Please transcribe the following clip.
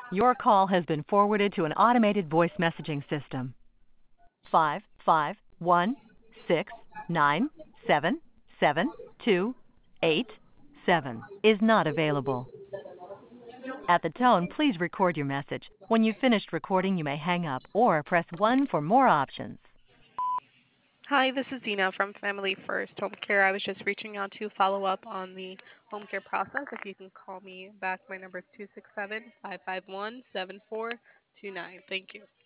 Your call has been forwarded to an automated voice messaging system. 55169777287 is not available. At the tone, please record your message. When you've finished recording, you may hang up or press 1 for more options. Hi, this is Dina from Family First Home Care. I was just reaching out to follow up on the home care process. If you can call me back, my number is 267-551-7429. Thank you.